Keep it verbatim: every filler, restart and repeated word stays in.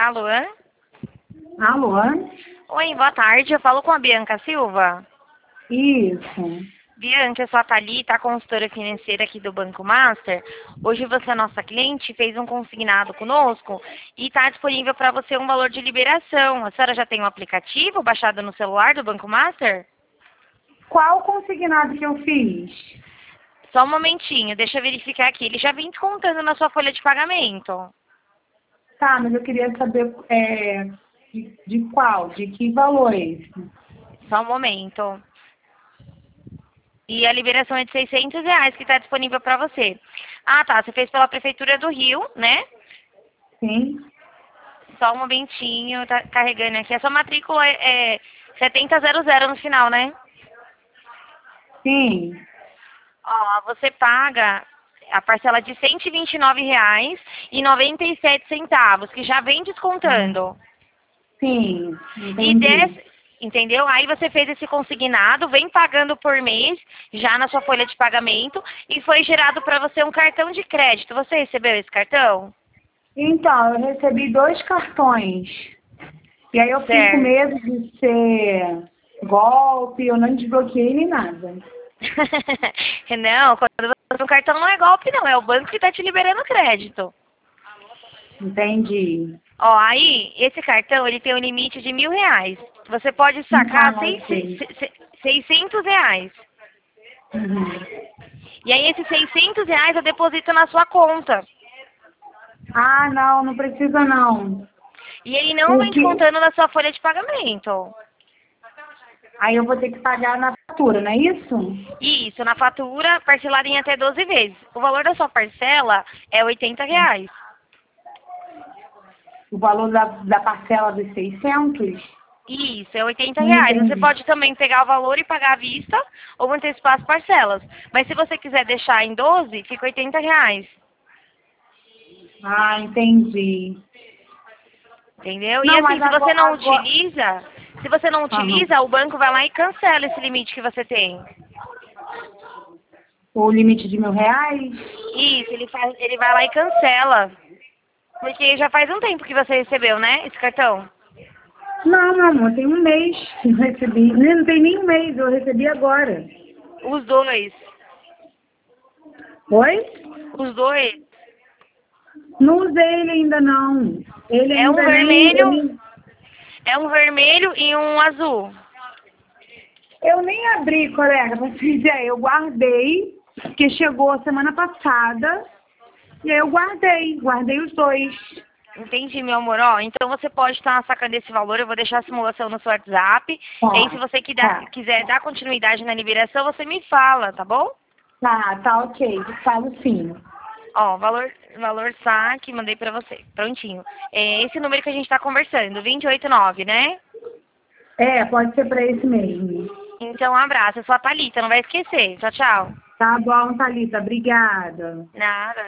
Alô? Alô? Oi, boa tarde. Eu falo com a Bianca Silva. Isso. Bianca, eu sou a Thalita, a consultora financeira aqui do Banco Master. Hoje você é nossa cliente, fez um consignado conosco e está disponível para você um valor de liberação. A senhora já tem um aplicativo baixado no celular do Banco Master? Qual consignado que eu fiz? Só um momentinho, deixa eu verificar aqui. Ele já vem descontando na sua folha de pagamento. Tá, mas eu queria saber é, de, de qual, de que valor é esse? Só um momento. E a liberação é de seiscentos reais que está disponível para você. Ah, tá. Você fez pela Prefeitura do Rio, né? Sim? Só um momentinho, tá carregando aqui. A sua matrícula é, é setenta zero zero no final, né? Sim. Ó, você paga a parcela de cento e vinte e nove reais e noventa e sete centavos, que já vem descontando. Sim, E entendi. desse, entendeu? Aí você fez esse consignado, vem pagando por mês, já na sua folha de pagamento, e foi gerado para você um cartão de crédito. Você recebeu esse cartão? Então, eu recebi dois cartões. E aí eu fiquei com Certo. medo de ser golpe, eu não desbloqueei nem nada. Não, quando você tem um cartão não é golpe não, é o banco que está te liberando crédito. Entendi. Ó, aí, esse cartão, ele tem um limite de mil reais. Você pode sacar Ah, seis, ok. se- se- seiscentos reais. Uhum. E aí, esses seiscentos reais eu deposito na sua conta. Ah, não, não precisa não. E ele não O vem que... descontando na sua folha de pagamento. Aí eu vou ter que pagar na fatura, não é isso? Isso, na fatura, parcelada em até doze vezes. O valor da sua parcela é oitenta reais. O valor da, da parcela dos seiscentos? Isso, é oitenta Não reais. Você entendi. pode também pegar o valor e pagar à vista ou antecipar as parcelas. Mas se você quiser deixar em doze, fica oitenta reais. Ah, entendi. Entendeu? E Não, assim, mas se você agora... não agora... utiliza, se você não Aham. utiliza, o banco vai lá e cancela esse limite que você tem. O limite de mil reais? Isso, ele, faz, ele vai lá e cancela. Porque já faz um tempo que você recebeu, né, esse cartão? Não, meu amor, tem um mês que eu recebi. Nem- Não tem nem um mês, eu recebi agora. Os dois. Oi? Os dois. Não usei ele ainda não. Ele É um ainda nem... vermelho, Ele... é um vermelho e um azul. Eu nem abri, colega, pra você dizer. Eu guardei, porque chegou semana passada. E aí eu guardei, guardei os dois. Entendi, meu amor. Ó, então você pode estar sacando esse valor, eu vou deixar a simulação no seu WhatsApp. E aí, se Tá, você quiser, tá. quiser dar continuidade na liberação, você me fala, tá bom? Tá, tá ok. Falo sim. Ó, valor, valor saque, mandei pra você. Prontinho. É esse número que a gente tá conversando, vinte e oito nove, né? É, pode ser pra esse mesmo. Então, um abraço. Eu sou a Thalita, não vai esquecer. Tchau, tchau. Tá bom, Thalita. Obrigada. Nada.